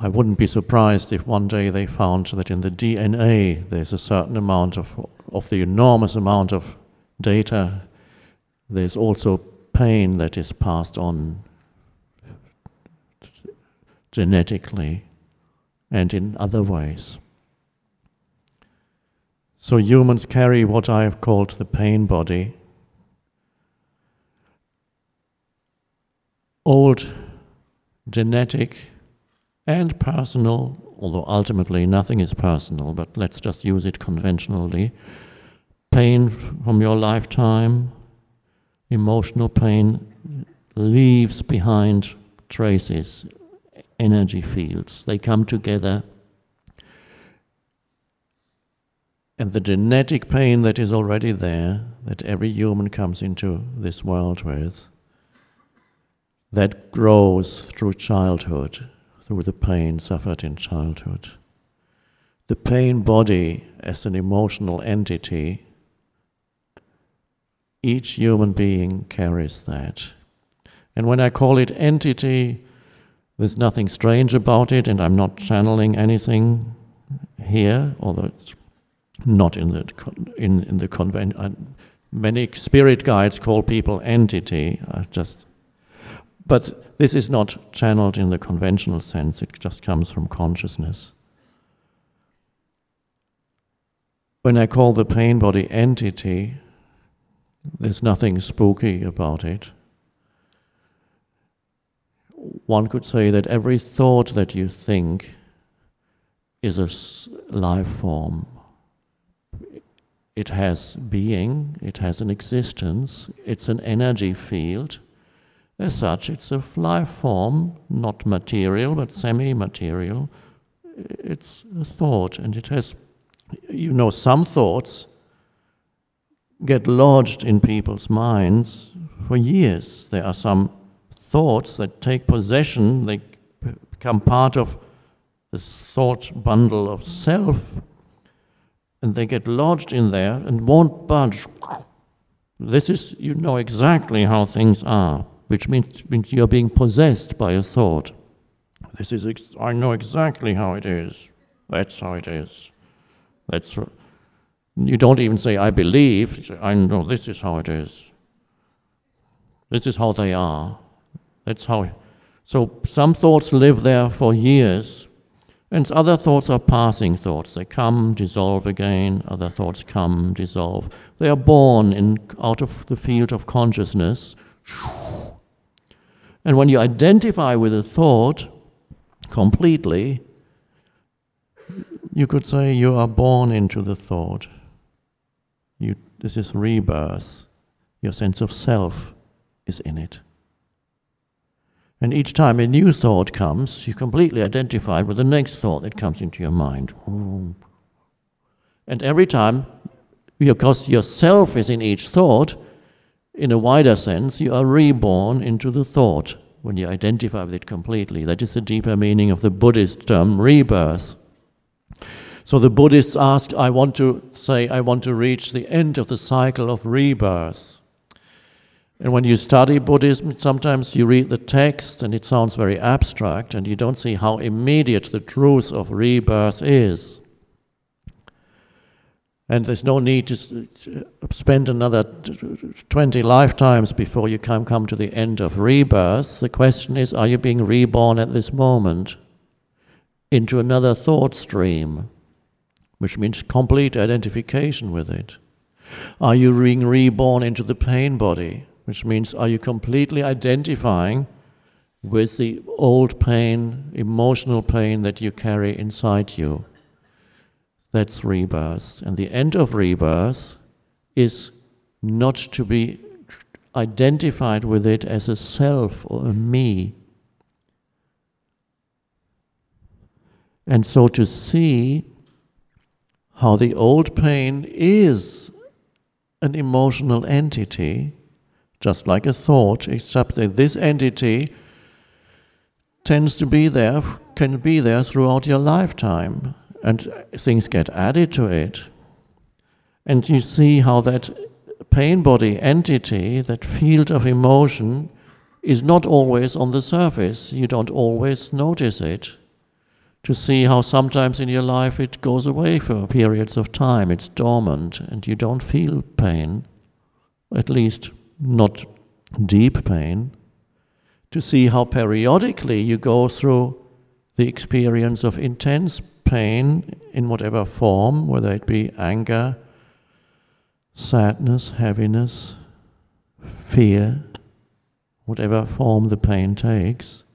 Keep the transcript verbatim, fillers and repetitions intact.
I wouldn't be surprised if one day they found that in the D N A there's a certain amount of, of the enormous amount of data, there's also pain that is passed on genetically and in other ways. So humans carry what I have called the pain body. Old, genetic, and personal, although ultimately nothing is personal, but let's just use it conventionally. Pain from your lifetime, emotional pain, leaves behind traces, energy fields. They come together. And the genetic pain that is already there, that every human comes into this world with, that grows through childhood, through the pain suffered in childhood. The pain body as an emotional entity, each human being carries that. And when I call it entity, there's nothing strange about it, and I'm not channeling anything here, although it's not in the in, in the convent. Uh, many spirit guides call people entity. I just, but this is not channeled in the conventional sense. It just comes from consciousness. When I call the pain body entity, there's nothing spooky about it. One could say that every thought that you think is a life form. It has being, it has an existence, it's an energy field. As such, it's a life form, not material, but semi-material. It's a thought, and it has, you know, some thoughts get lodged in people's minds for years. There are some thoughts that take possession, they become part of this thought bundle of self, and they get lodged in there and won't budge. This is, you know exactly how things are, which means, means you're being possessed by a thought. This is, ex- I know exactly how it is. That's how it is. That's. You don't even say, I believe. You say, I know this is how it is. This is how they are. That's how. So some thoughts live there for years, and other thoughts are passing thoughts. They come, dissolve again. Other thoughts come, dissolve. They are born in, out of the field of consciousness. And when you identify with a thought completely, you could say you are born into the thought. You, this is rebirth. Your sense of self is in it. And each time a new thought comes, you're completely identified with the next thought that comes into your mind. And every time, because yourself is in each thought, in a wider sense, you are reborn into the thought when you identify with it completely. That is the deeper meaning of the Buddhist term rebirth. So the Buddhists ask, I want to say, I want to reach the end of the cycle of rebirth. And when you study Buddhism, sometimes you read the text and it sounds very abstract, and you don't see how immediate the truth of rebirth is. And there's no need to spend another twenty lifetimes before you come, come to the end of rebirth. The question is, are you being reborn at this moment into another thought stream, which means complete identification with it? Are you being reborn into the pain body, which means are you completely identifying with the old pain, emotional pain that you carry inside you? That's rebirth. And the end of rebirth is not to be identified with it as a self or a me. And so to see how the old pain is an emotional entity, just like a thought, except that this entity tends to be there, can be there throughout your lifetime, and things get added to it. And you see how that pain body entity, that field of emotion, is not always on the surface. You don't always notice it. to see how sometimes in your life it goes away for periods of time, it's dormant, and you don't feel pain, at least not deep pain. To see how periodically you go through the experience of intense pain in whatever form, whether it be anger, sadness, heaviness, fear, whatever form the pain takes.